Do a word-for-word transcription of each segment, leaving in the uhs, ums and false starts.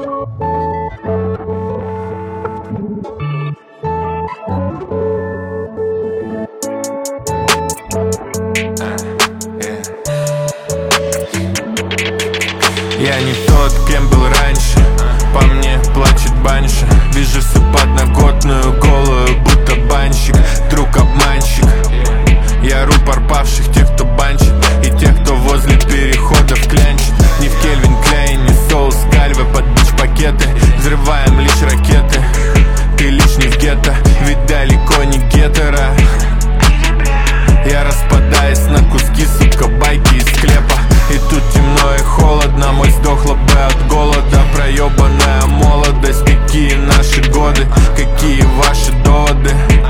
Я не тот, кем был раньше, по мне плачет баньша. Вижу всю подноготную, голую, будто банщик, друг обманщик. Я рупор павших, тех, кто банчит, и тех, кто возле переходов клянчит. Не в Кельвин Клейн, не соус кальве под бич-пакеты. Взрываем лишь ракеты, ты лишний в гетто, ведь далеко не гетеро. Я распадаюсь на куски, сука, байки из склепа. И тут темно и холодно, мой сдохла бы от голода. Проебанная молодость, какие наши годы, какие ваши доводы.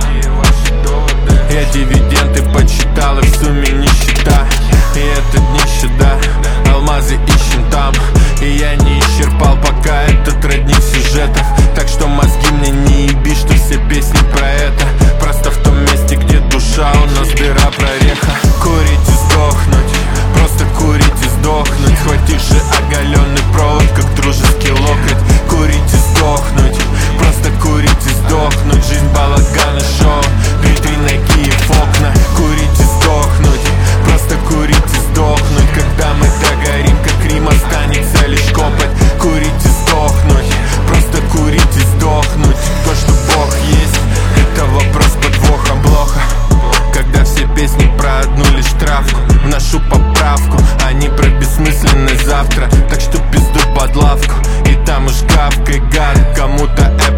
Я дивиденды подсчитал, и в сумме нищета. И это днище, да, алмазы ищем там. И я не исчерпал пока этот родник сюжетов. Так что мозги мне не еби, что все песни про это. Просто в том месте, где душа, у нас дыра прореха. Курить и сдохнуть, просто курить и сдохнуть. Хватит же оголенный провод, как дружеский локоть. Курить и сдохнуть, просто курить и сдохнуть. Жизнь балаган и шоу, витрина Киев окна. Курить и сдохнуть, просто курить и сдохнуть. Когда мы догорим, как Рим, останется лишь копоть. Курить и сдохнуть, просто курить и сдохнуть. То, что Бог есть, это вопрос подвоха. Плохо, когда все песни про одну лишь травку. Вношу поправку, а не про бессмысленное завтра. Так что пизду под лавку, и там уж гавкой гад. Кому-то